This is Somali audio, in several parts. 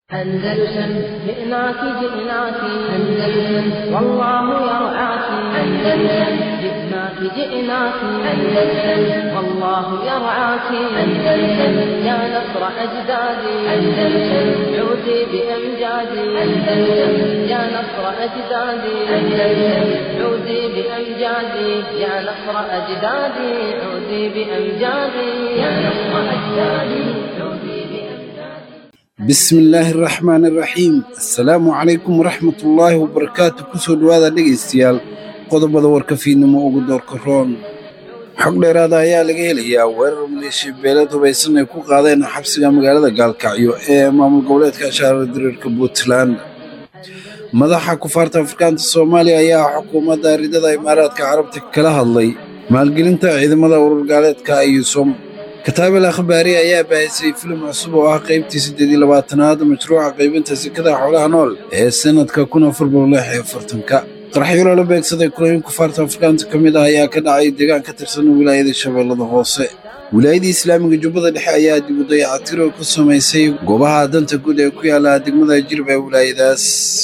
أندلسن جئناك جئناك أندلسن والله يرعاك أندلسن جئناك جئناك أندلسن والله يرعاك أندلسن يا نصر أجدادي أندلسن عودي بأمجادي أندلسن يا نصر أجدادي أندلسن عودي بأمجادي يا نصر أجدادي عودي بأمجادي يا نصر أجدادي عودي بسم الله الرحمن الرحيم السلام عليكم ورحمة الله وبركاته كسود هذا دقيستيال قضب دورك في نمو دور كرون حق ديرادا ayaa laga helayaa weerar maleeshiya beelad hubaysan ay ku qaadeen xabsiga magaalada Gaalkacyo ee maamul goboleedka Shabeellaha Diriirka Puntland madaxa kufaarta Afrikaanta Soomaaliya ayaa xukuumadda ridada Imaaraadka Carabta kala hadlay maalgelinta ciidamada urur gaaleedka AUSOM كتاب الأخباري أيها بايسي فيلم عصب وقيبتي سديدي لباتناد مشروع قيبنتا سكدا حولها نول السنة كاكونا فربو الله فرتنكا قرح يولا لبيك صدي كلين كفارتا أفريكانتا كميدا أيها كدعي ديغان كترسن ولاية الشباب لدهوسي ولاية إسلامي جبضة لحياة دي بضيعة تيرو كسو ميسي قوبها دانتا قود يكويا لا ديغمدا جربة ولاية داس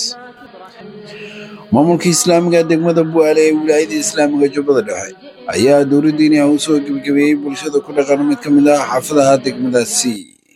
maamulka islaamiga degmada Bu'aale ee wilaayada islaamiga Jubbada Dhexe ayaa dowladdiina u soo gabagabeyay bulshada ku dhaqan mid ka mid ah xaafadaha degmadaasi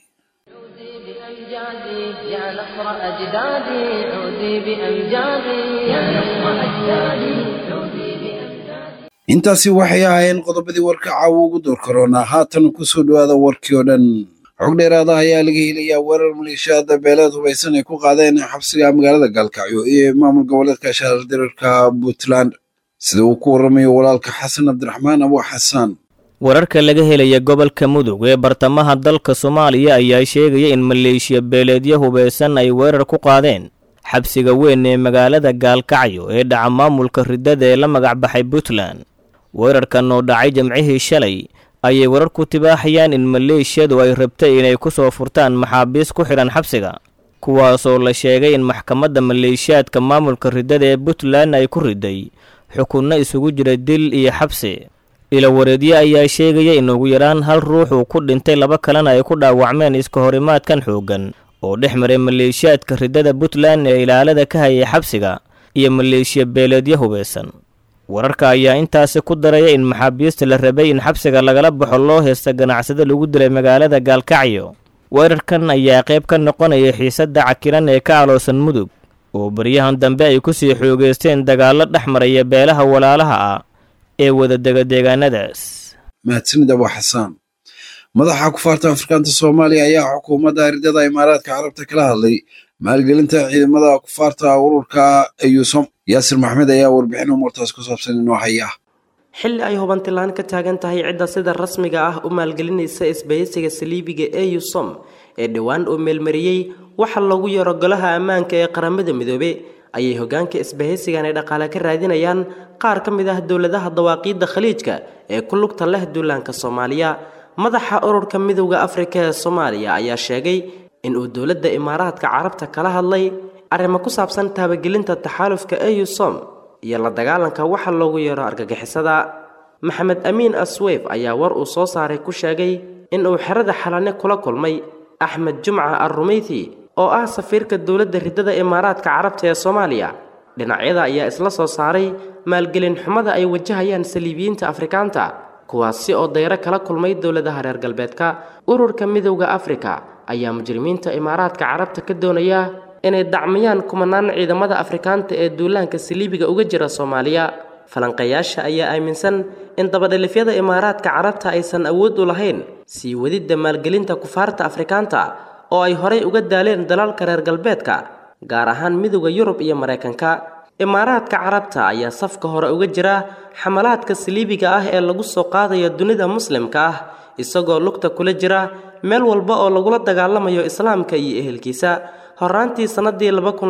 يا نصر أجدادي عودي بأمجادي يا نصر أجدادي عودي بأمجادي intaasi waxay ahaayeen qodobadii warka caawa ugu door corona haatan ku soo dhawaada warkii oo dhan xog dheeraada ayaa laga helayaa weerar maleeshiyada beelad hubaysan ay ku qaadeen xabsiga magaalada Gaalkacyo ee maamul goboleedka Shabeellaha Diriirka Puntland sida uu ku waramayo walaalka Xasan Cabdiraxmaan Abu Xasan wararka laga helaya gobolka Mudug ee bartamaha dalka Soomaaliya ayaa sheegaya in maleeshiya beeladyo hubaysan ay weerar ku qaadeen xabsiga weyn ee magaalada Gaalkacyo ee dhaca maamulka ridada ee la magac baxay Puntland weerarkan oo dhacay Jimcihii shalay ayay warar ku tibaaxayaan in maleeshiyadu ay rabtay inay ku soo furtaan maxaabiis ku xiran xabsiga kuwaas oo la sheegay in maxkamadda maleeshiyaadka maamulka ridada ee Puntland ay ku riday xukunno isugu jira dil iyo xabsi ila wareedyo ayaa sheegaya in ugu yaraan hal ruux uu ku dhintay laba kalena ay ku dhaawacmeen iska horimaadkan xoogan oo dhex maray maleeshiyaadka ridada Puntland ee ilaalada ka hayay xabsiga iyo maleeshiya beeladyo hubaysan wararka ayaa intaasi ku daraya in maxaabiista la rabay in xabsiga lagala baxo loo heesta ganacsada lagu dilay magaalada Gaalkacyo weerarkan ayaa qayb ka noqonaya xiisadda cakiran ee ka aloosan Mudug oo bariyahan dambe ay ku sii xoogeysteen dagaalo dhexmaraya beelaha walaalaha ah ee wada deegaanadaas mahadsanid Abu Xasan madaxa kufaarta Afrikaanta Soomaaliya ayaa xukuumadda ridada Imaaraadka Carabta kala hadlay maalgelinta ciidamada kufaarta ururka AUSOM yaasir maxmed ayaa warbixin umurtaas ku saabsan inoo haya xilli ay hubantilaan ka taagan tahay cidda sida rasmiga ah u maalgelinaysa isbahaysiga saliibiga AUSOM ee dhawaan uu meelmariyay waxa lagu yaro golaha ammaanka ee qaramada midoobay ayay hoggaanka isbahaysigan ay dhaqaale ka raadinayaan qaar ka mid ah dawladaha dawaaqiidda khaliijka ee ku lugta leh duulaanka Soomaaliya madaxa ururka midowga Afrika ee Soomaaliya ayaa sheegay in uu dawladda Imaaraadka Carabta kala hadlay arrimo ku saabsan taabagelinta taxaalufka AUSOM iyo la dagaalanka waxa loogu yeero argagixisada Maxamed Amiin Asweef ayaa war uu soo saaray ku sheegay in uu xerada Xalane kula kulmay Axmed Jumca Ar-Rumeythi oo ah safiirka dawladda ridada Imaaraadka Carabta ee Soomaaliya dhinacyada ayaa isla soo saaray maalgelin xumada ay wajahayaan saliibiyiinta Afrikaanta kuwaasi oo dayro kala kulmay dawladaha reer galbeedka ururka midowga Afrika ayaa mujrimiinta Imaaraadka Carabta ka doonaya inay dacmiyaan kumanaan ciidamada Afrikaanta ee duulaanka saliibiga uga jira Soomaaliya falanqayaasha ayaa aaminsan in dabadhelifyada Imaaraadka Carabta aysan awood u lahayn sii wadida maalgelinta kufaarta Afrikaanta oo ay horay uga daaleen dalalka reer galbeedka gaar ahaan midowga Yurub iyo Mareykanka Imaaraadka Carabta ayaa safka hore uga jira xamalaadka saliibiga ah ee lagu soo qaadayo dunida muslimka ah isagoo lugta kula jira meel walba oo lagu la dagaalamayo islaamka iyo ehelkiisa horaantii sanadii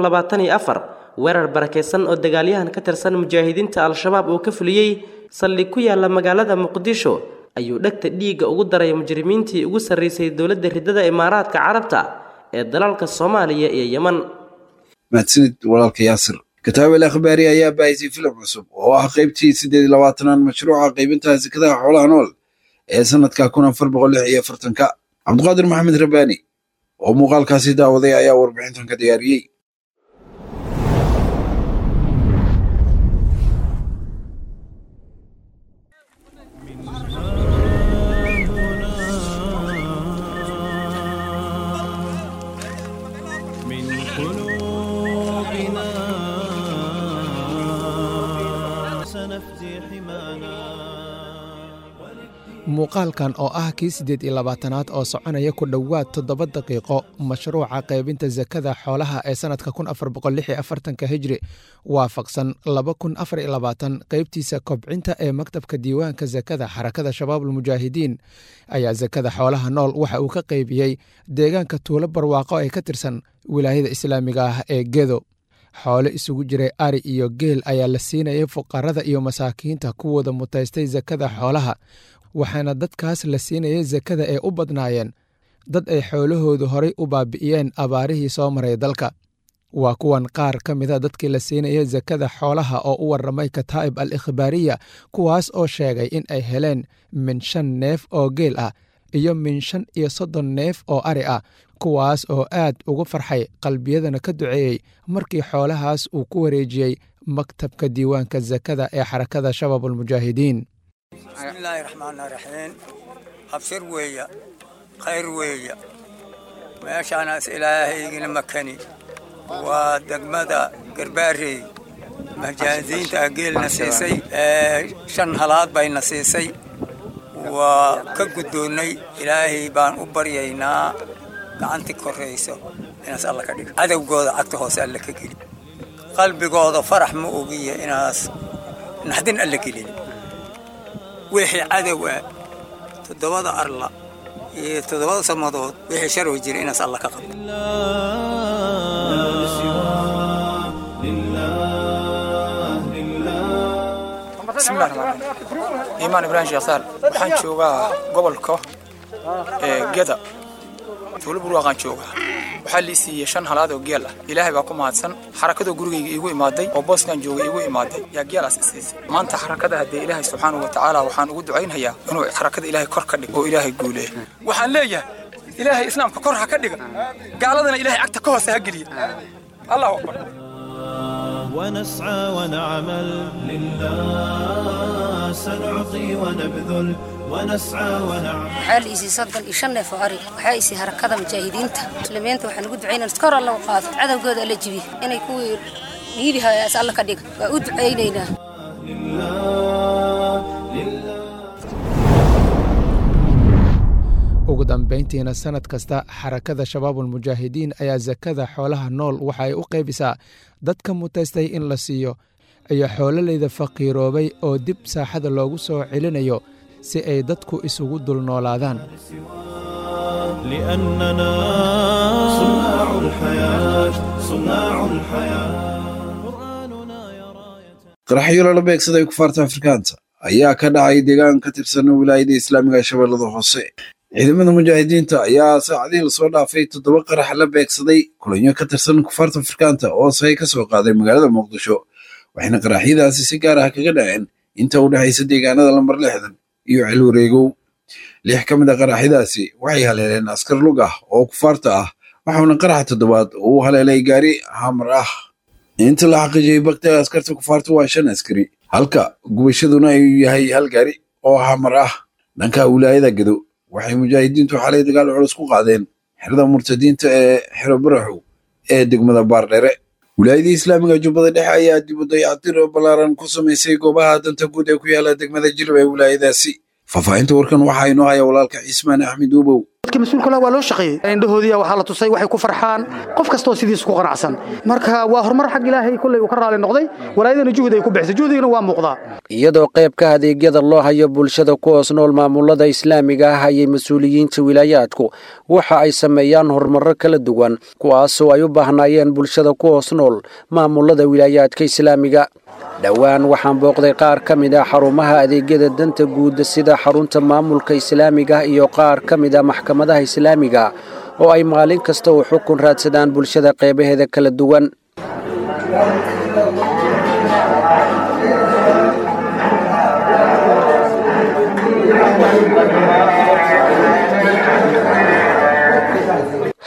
2024 weerar barakeysan oo dagaalyahan ka tirsan mujaahidiinta al-shabaab oo ka fuliyay saldhig ku yaala magaalada Muqdisho ayuu dhagta dhiiga ugu daray mujrimiintii ugu sareysay dawladda ridada Imaaraadka Carabta ee dalalka Soomaaliya iyo Yemen mahadsanid walaalka yaasir kitaab al-akhbaari ayaa baayisay filim cusub oo ah qaybtii 28 mashruuca qaybinta zakada xoolaha nool ee sanadka 1446 Cabdiqaadir Maxamed Rabaani oo muuqaalkaasi daawaday ayaa warbixintan ka diyaariyey. muuqaalkan oo ah kii 18aad oo soconaya ku dhowaad 7 daqiiqo mashruuca qaybinta sakada xoolaha ee sanadka 1446 hijri waafaqsan 2024 qaybtiisa kobcinta ee maktabka diiwaanka sakada xarakada shabaabul mujaahidiin ayaa sakada xoolaha nool waxa uu ka qaybiyey deegaanka tuulo barwaaqo ee ka tirsan wilaayada islaamiga ah ee Gedo. xoolo isugu jiray ari iyo geel ayaa la siinayay fuqarada iyo masaakiinta kuwooda mutaystay sakada xoolaha, waxaana dadkaas la siinayay sakada ee u badnaayeen dad ay xoolahoodu horay u baabi'iyeen abaarihii soo maray dalka. waa kuwan qaar ka mida dadkii la siinayay sakada xoolaha oo u warramay kataa'ib al-ikhbaariya, kuwaas oo sheegay in ay heleen min 5 neef oo geel ah iyo min 35 neef oo ari ah, kuwaas oo aad ugu farxay qalbiyadana ka duceeyey markii xoolahaas uu ku wareejiyey maktabka diiwaanka sakada ee xarakada shabaabul mujaahidiin. bismillaahi raxmaani raxiim. abshir weeya khayr weeya meeshaanaas ilaahaygina makani waa degmada garbaarey mujaahidiinta geelna siisay 5 halaad bayna siisay waa ka guddoonnay. ilaahay baan u baryaynaa gacanti korayso inaas alla ka dhigo, cadowgooda cagta hoose alla ka geli, qalbigooda farax ma ogiya inaas naxdin alla gelin. wixii cadow ah 7 arla iyo 7 samadood wixii sharoo jira inaas alla ka qabto. bismillah iimaan ibraahim sheekh waxaan joogaa gobolka Geda tuulo barwaaqaan joogaa. waxaa la siiyay 5 halaad oo geel ah. ilaahay baa ku mahadsan. xarakada gurigayga iigu imaaday oo booskan joogay iigu imaaday yaa geelaas siisay. maanta xarakada hadee ilaahay subxaanahu wa ta'aala waxaan ugu ducaynayaa inuu xarakada ilaahay kor ka dhigo oo ilaahay guuleeyo. waxaan leeyahay ilaahay islaamka kor ha ka dhiga, gaaladana ilaahay cagta ka hoose ha geliyo. allahu akbar. ونسعى ونعمل لله سنعطي ونبذل ونسعى ونعمل. حال إيسي صدق إشنا فقري وحايسي هركضة مجاهدين مسلمين وحنقول عينا نذكر الله وقاف عدو جود اللي جبيه إنه يكون يبيها يسأل لك ديك وأود عينينا ugu dambeyntiina sanad kasta xarakada shabaabul mujaahidiin ayaa sakada xoolaha nool waxa ay u qaybisaa dadka mutaystay in la siiyo iyo xoololeyda faqiiroobay oo dib saaxada loogu soo celinayo si ay dadku isugu dul noolaadaan. لأننا صناع الحياة صناع الحياة قرآننا يا راية. qaraxyo lala beegsaday kufaarta Afrikaanta ayaa ka dhacay deegaan ka tirsan wilaayada Islaamiga ee Shabeellada Hoose. ciidamada mujaahidiinta ayaa saacadihii lasoo dhaafay 7 qarax la beegsaday kulanyo ka tirsan kufaarta Afrikaanta oo say ka soo qaaday magaalada Muqdisho, waxayna qaraxyadaasi si gaar ah kaga dhaceen inta u dhaxaysa deegaanada lambar 60 iyo Cilwareegow. 6 ka mid ah qaraxyadaasi waxay haleeleen askar lug ah oo kufaarta ah, waxaana qaraxa 7aad uu haleelay gaari hamar ah. inta la xaqiijiyay bagta askarta kufaarta waa 5 askari, halka gubashaduna ay yahay hal gaari oo hamar ah. dhanka wilaayada Gedo waxay mujaahidiintu xalay dagaal culus ku qaadeen xirada murtadiinta ee xiro baraxu ee degmada Baardheere. wilaayada Islaamiga Jubbada Dhexe ayaa dib u dayactir ballaaran ku sameysay goobaha danta guud ee ku yaala degmada Jilba ee wilaayadaasi. faafahinta warkan waxa inoo haya walaalka Cismaan Axmed Ubow. dadka mas'uulka waa loo shaqeeyay indhahoodiya waxa la tusay waxay ku farxaan qof kasto sidiis ku qanacsan. marka waa horumar xaq Ilaahay kulay uu ka raali noqday, walaayadana juhud ay ku bixisay, juhdigana waa muuqdaa. iyadoo qayb ka adeegyada loo hayo bulshada ku hoos nool maamulada Islaamiga ah ayay mas'uuliyiinta wilaayadku waxa ay sameeyaan horumarro kala duwan kuwaas oo ay u baahnayeen bulshada ku hoos nool maamulada wilaayadka Islaamiga. dhawaan waxaan booqday qaar ka mid ah xarumaha adeegyada danta guud sida xarunta maamulka Islaamiga iyo qaar ka mid ah maxkamadaha Islaamiga oo ay maalin kasta u xukun raadsadaan bulshada qaybaheeda kala duwan.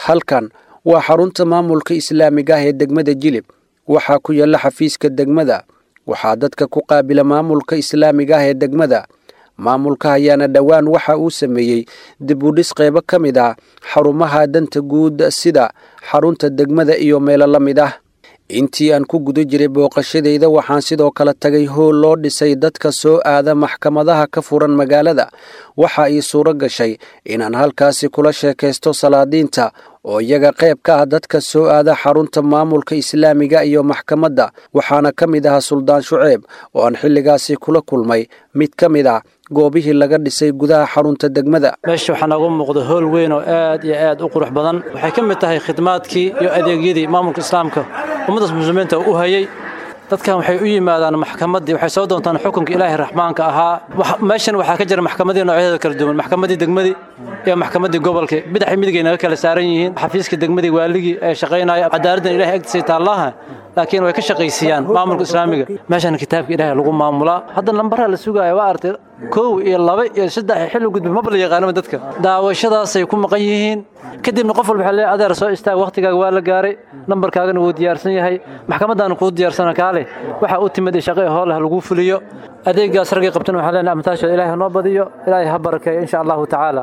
halkan waa xarunta maamulka islaamiga ah ee degmada jilib waxaa ku yaalla xafiiska degmada waxaa dadka ku qaabila maamulka islaamiga ah ee degmada maamulka ayaana dhowaan waxa uu sameeyey dib u dhis qaybo ka mid ah xarumaha danta guud sida xarunta degmada iyo meelo la mid ah intii aan ku guda jiray booqashadayda waxaan sidoo kale tagay hool loo dhisay dadka soo aada maxkamadaha ka furan magaalada waxa ii suuro gashay inaan halkaasi kula sheekaysto salaadiinta oo iyaga qayb ka ah dadka soo aada xarunta maamulka islaamiga iyo maxkamadda waxaana ka mid ahaa suldaan shuceeb oo aan xilligaasi kula kulmay mid ka mid ah goobihii laga dhisay gudaha xarunta degmada meesha waxaa nooga muuqda hool weyn oo aad iyo aad u qurux badan waxay ka mid tahay khidmaadkii iyo adeegyadii maamulka islaamka ummadda muslimiinta u hayay dadkan waxay u yimaadaan maxkamaddii waxay soo doontaan xukunka ilaahay raxmaanka ahaa meeshan waxaa ka jira maxkamadii noocyadeeda kala duwan maxkamadii degmadii iyo maxkamadii gobolka bidixii midigay naga kala saaran yihiin xafiiska degmadii waaligii ee shaqaynaya cadaaladdan ilaahay agtiisa taallaha laakiin way ka shaqaysiiyaan maamulka islaamiga meeshan kitaabka ilaahay lagu maamulaa hadda lambaraa la sugaya waa artay 1 iyo 2 iyo 3 xilli gudbi ma bal yaqaanaba dadka daawashadaasay ku maqan yihiin kadibna qof walba xilli adeer soo istaag waqtigaaga waa la gaaray nambarkaagana wuu diyaarsan yahay maxkamadana ku diyaarsan kaale waxa uu timid shaqo howlaha lagu fuliyo adeegaas ragay qabtan waxa leenahay amtaasho ilaahay noo badiyo ilaahay ha barakeeyo insha Allah taala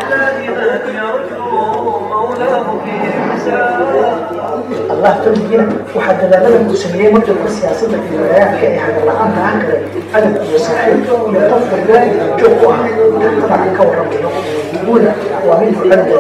الله تبين واحد دلالة المسلمين مجد السياسة في الولايات كأي هذا العام عنك أدب وصحيح يطفر ذلك جوقها طبعا كورا يقول ومنه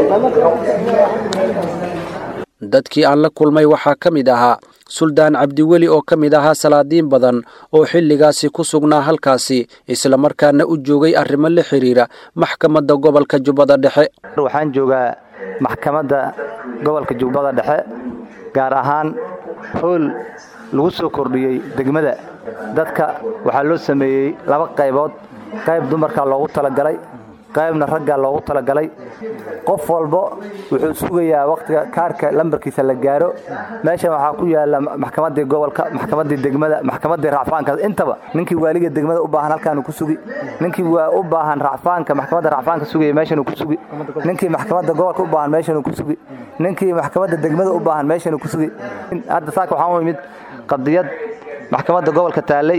dadkii aan la kulmay waxaa ka mid ahaa suldaan cabdiweli oo ka mid ahaa salaadiin badan oo xilligaasi ku sugnaa halkaasi isla markaana u joogay arrimo la xiriira maxkamadda gobolka Jubbada Dhexe waxaan joogaa maxkamadda gobolka Jubbada Dhexe gaar ahaan hool lagu soo kordhiyay degmada dadka waxaa loo sameeyay 2 qaybood qayb dumarka loogu talagalay qaybna ragga loogu talagalay qof walba wuxuu sugayaa waqtiga kaarka lambarkiisa la gaaro meesha waxa ku yaala maxkamadda gobolka maxkamadda degmada maxkamadda racfaanka intaba ninkii waaliga degmada u baahan halkaan ku sugi ninkii waa u baahan racfaanka maxkamadda racfaanka sugay meeshan ku sugi ninkii maxkamadda gobolka u baahan meeshan ku sugi ninkii maxkamadda degmada u baahan meeshan ku sugi hadda saaka waxaan u yimid qadiyad maxkamadda gobolka taalay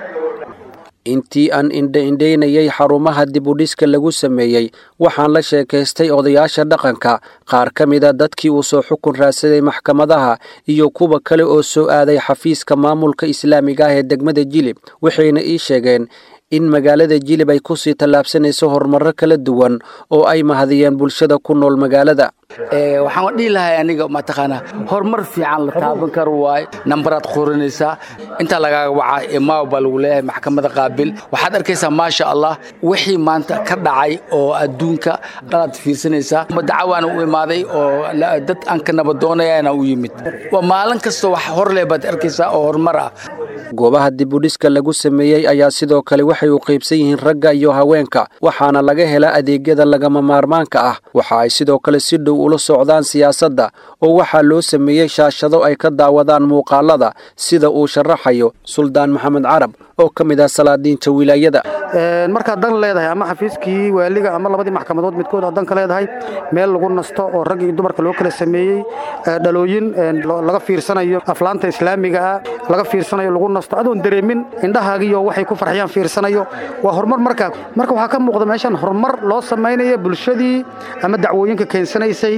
intii aan indhaynayay xarumaha dib u dhiska lagu sameeyay waxaan la sheekaystay odayaasha dhaqanka qaar ka mid ah dadkii uu soo xukun raadsaday maxkamadaha iyo kuwa kale oo soo aaday xafiiska maamulka islaamiga ah ee degmada Jilib waxayna ii sheegeen in magaalada Jilib ay ku sii tallaabsanayso horumarro kala duwan oo ay mahadiyeen bulshada ku nool magaalada waxaan dhihi lahaa aniga ma taqaana horumar fiican la taaban karo waay nambarad qoranaysa inta laga wacay imaa bal walaah maxkamadda qaabil waxaad arkaysaa ma sha Allah wixii maanta ka dhacay oo adduunka dad fiirsanaysa dacwaan u imaaday oo dad aan ka nabadoonayana u yimid waa maalin kasta wax hor leebad arkaysaa oo horumar ah goobaha dib u dhiska lagu sameeyay ayaa sidoo kale waxay u qaybsan yihiin ragga iyo haweenka waxaana laga helaa adeegyada lagama maarmaanka ah waxa ay sidoo kale si dhow ula socdaan siyaasadda oo waxaa loo sameeyay shaashado ay ka daawadaan muuqaalada sida uu sharaxayo suldaan maxamed carab oo ka mid ah salaadiinta wilaayada marka dan leedahay ama xafiiskii waaliga ama labadii maxkamadood midkood dan ka leedahay meel lagu nasto oo rag iyo dumarka loo kala sameeyay dhalooyin laga fiirsanayo aflaanta islaamiga ah laga fiirsanayo lagu nasto adoon dareemin indhahaagiyo waxay ku farxiyaan fiirsanayo waa horumar marka waxaa ka muuqda meeshan horumar loo sameeyay bulshadii ama dacwooyinka keensanaysay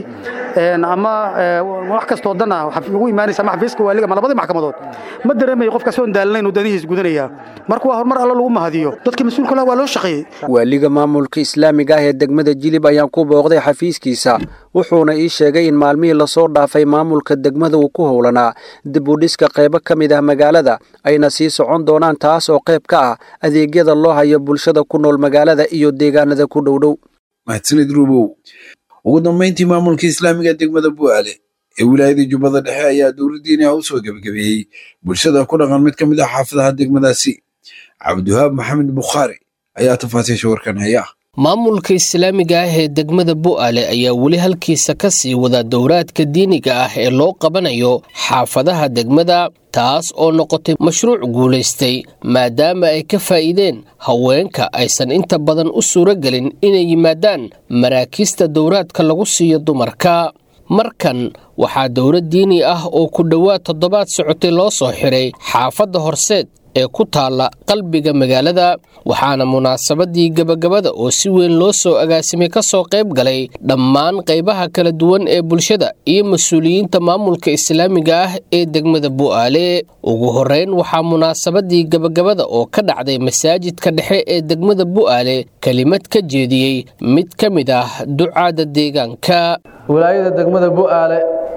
ama wax kastoo dan ah ugu imaanaysa ama xafiiska waaliga ama labadii maxkamadood ma dareemayo qofka soo daalnayn oo danihiis gudanaya marka waa horumar alla lagu mahadiyo dadka mas'uulka ah waa loo shaqeeyay waaliga maamulka islaamiga ah ee degmada Jilib ayaan ku booqday xafiiskiisa wuxuuna ii sheegay in maalmihii la soo dhaafay maamulka degmada uu ku howlanaa dib u dhiska qaybo ka mid ah magaalada ayna sii socon doonaan taas oo qayb ka ah adeegyada loo hayo bulshada ku nool magaalada iyo deegaanada ku dhowdhow mahadsanid rubow ugu dambeyntii maamulka islaamiga degmada Bu'aale ee wilaayada Jubbada Dhexe ayaa dowladdiina u soo gabagabeeyay bulshada ku dhaqan mid ka mid ah xaafadaha degmadaasi Cabdiwahaab Maxamed Bukhari ayaa tafaasiisha warkan haya maamulka islaamiga ah ee degmada Bu'aale ayaa wali halkiisa ka sii wada dowraadka diiniga ah ee loo qabanayo xaafadaha degmada taas oo noqotay mashruuc guuleystay maadaama ay ka faa'iideen haweenka aysan inta badan u suuragelin inay yimaadaan maraakiista dowraadka lagu siiyo dumarka markan waxaa dowlad diini ah oo ku dhowaad 7 socotay loo soo xiray xaafadda Horseed ee ku taala qalbiga magaalada waxaana munaasabadii gabagabada oo si weyn loo soo agaasimay ka soo qayb galay dhammaan qaybaha kala duwan ee bulshada iyo mas'uuliyiinta maamulka islaamiga ah ee degmada Bu'aale ugu horeyn waxaa munaasabadii gabagabada oo ka dhacday masaajidka dhexe ee degmada Bu'aale kalimad ka jeediyay mid kamid ah ducaada deegaanka wilaayada degmada Bu'aale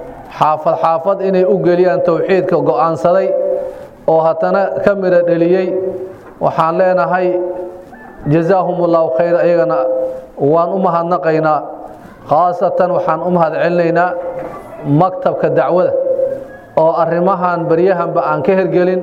xaafad inay u geliyaan tawxiidka go'aansaday oo hatana ka mira dhaliyay waxaan leenahay jazaahumullahu khayr ayagana waan u mahadnaqaynaa khaasatan waxaan u mahadcelinaynaa maktabka dacwada oo arrimahan baryahanba aan ka hergelin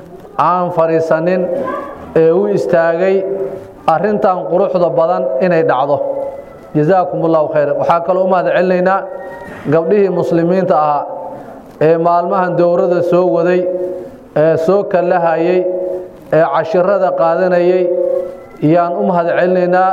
aan fariisanin ee u istaagay arrintan quruxda badan inay dhacdo jazaakumullahu khayr waxaa kaloo u mahadcelinaynaa gabdhihii muslimiinta ahaa ee maalmahan dowladda soo waday ee soo kalahayay ee cashirada qaadanayay iyaan u mahadcelinaynaa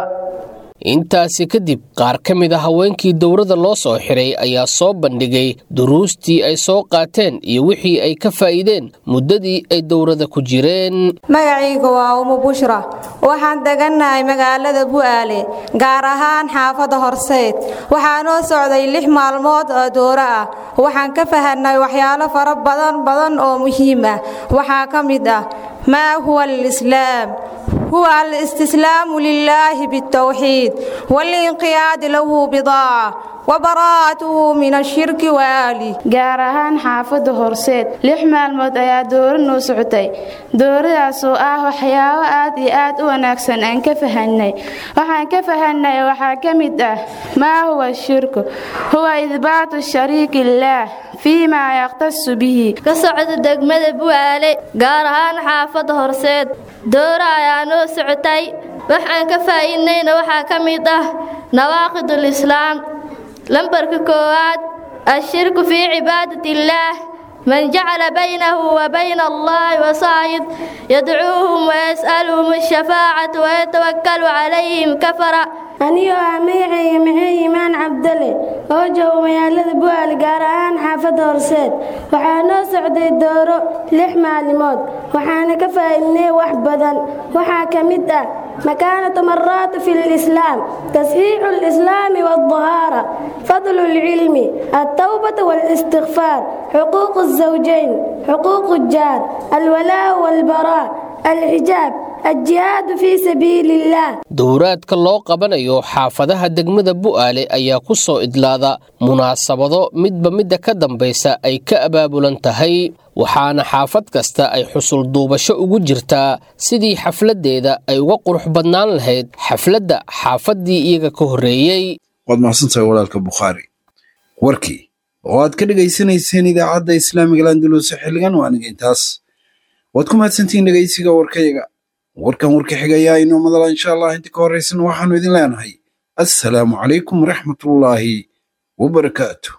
intaasi kadib qaar ka mid ah haweenkii dowladda loo soo xiray ayaa soo bandhigay duruustii ay soo qaateen iyo wixii ay ka faa'iideen muddadii ay dowladda ku jireen magacaygu waa Umu Bushra waxaan deganahay magaalada Bu'aale gaar ahaan xaafadda Horseed waxaan oo socday 6 maalmood oo dooro ah waxaan ka fahanay waxyaalo fara badan oo muhiim ah waxa ka mid ah ma huwa al-islaam هو الاستسلام لله بالتوحيد والانقياد له بضاعة وبراءته من الشرك وآله gaar ahaan xaafadda Horseed 6 maalmood ayaa dooro noo socotay dooradaas oo ah waxyaabo aad iyo aad u wanaagsan aan ka fahanay waxaan ka fahanay waxa ka mid ah ma huwa shirku huwa idbaatu shariiki illah فيما يختص به كسعد دغمده Bu'aale gaar ahaan xaafadda Horseed dooro ayaa noo socotay waxaan ka faa'iidnayna waxa ka mid ah nawaaqidul islaam lambarka koowaad ashirku fi cibaadatillah من جعل بينه وبين الله وصائد يدعوهم ويسألهم الشفاعة ويتوكل عليهم كفر أنيو أميعي إيمان عبدالله وجهه ميالد Bu'aale gaar ahaan xaafadda Horseed waxaa noo socday dooro 6 maalmood waxaana ka faa'iidnay wax badan waxaa ka mid ah مكانة مرات في الإسلام تصحيح الإسلام والطهارة فضل العلم التوبة والاستغفار حقوق الزوجين حقوق الجار الولاء والبراء الحجاب الجهاد في سبيل الله dowraadka loo qabanayo xaafadaha degmada Bu'aale ayaa ku soo idlaada munaasabado midba midda ka dambaysa ay ka abaabulan tahay waxaana xaafad kasta ay xusul duubasho ugu jirtaa sidii xafladeeda ay uga qurux badnaan lahayd xafladda xaafadii iyaga ka horeeyay waad mahadsantahay walaalka Bukhari warkii oo aad ka dhageysanayseen idaacadda Islaamiga Andalus xilligan waa aniga intaas waad ku mahadsantiin dhageysiga warkayga warkan warka xigaya inoo madala insha Allah inta ka horeysan waxaanu idin leenahay assalaamu calaykum waraxmatullaahi wabarakaatuh